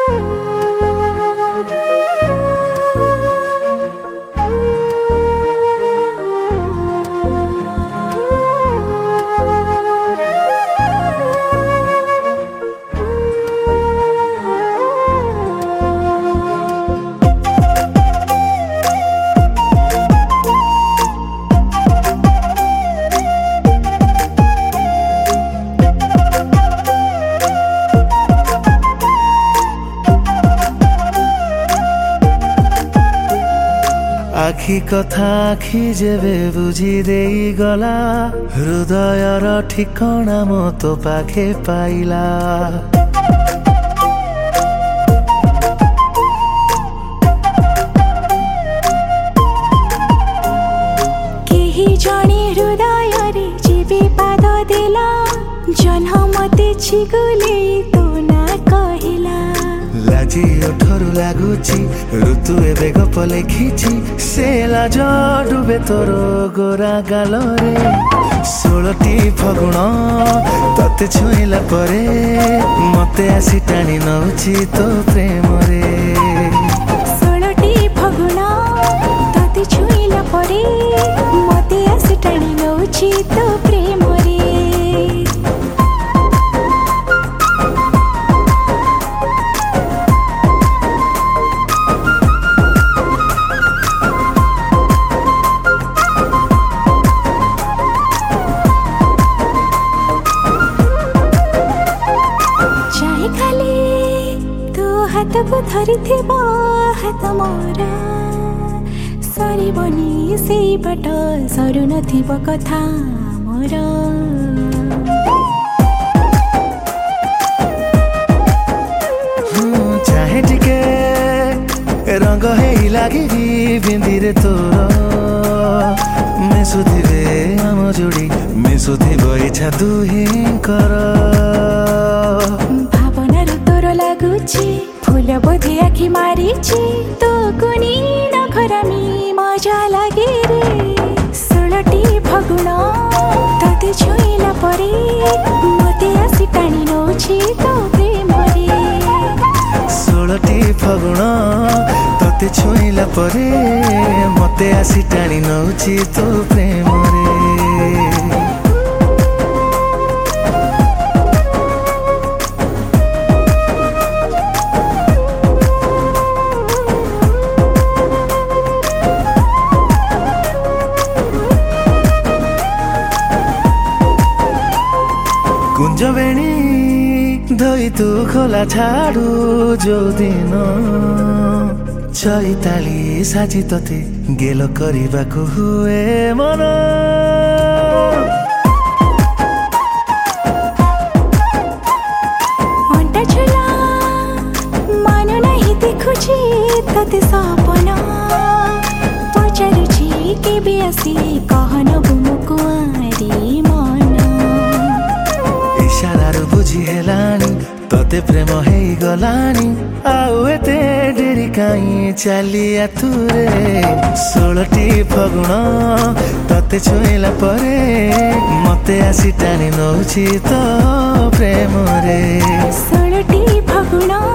आखि कथा आखि जेबे बुझी देई गला हृदयर ठिकଣା मो तो पाखे पाइला केही जणे हृदय रे जेबे पाद देला जन्म मते छिगुले तो ना कहिला लाजी ओठरू लागुची ऋतु एबे गप लेखिची से लाज डुबे तोर गोरा गालरे 16टी फगुण तते छुईला परे मते आसी टाणी नउची तो प्रेम रे 16टी फगुण तते छुईला परे मते आसी टाणी नउची तो प्रेम रे हाथ को धरी थिबो हाथ मोरा सरी बनी से बट सरू नथिबो कथा मोर चाहे टिके रंग हेई लागी बिंदी रे तोर मिसुथिबे आम जोड़ी मिसुथिबो इच्छा दुहिंकर भावनार तोर लागुची फूल बोधे आखि मारिची तो कुनी नखरामी मजा लागे रे 16टी फगुण तते छुईला परे मते आसी टाणी नउची तो प्रेम रे 16टी फगुण तते छुईला परे मते आसी टाणी नउची तो प्रेम रे कुंजवेणी धोई तू खोला छाड़ू जो दिन चैताली साजी तते गेल करिबाकु हुए मन अंटा झुला मान नहीं देखुची तते सपना पचारुची केबे आसी कहन बुमु कुआरी मन इशारारू बुझी हेलानी तते प्रेम हेई गलानी आउ एते डेरी काई चालिया तुरे 16टी फगुण तते छुईला परे मते आसी टाणी नउची तो प्रेम रे 16टी फगुण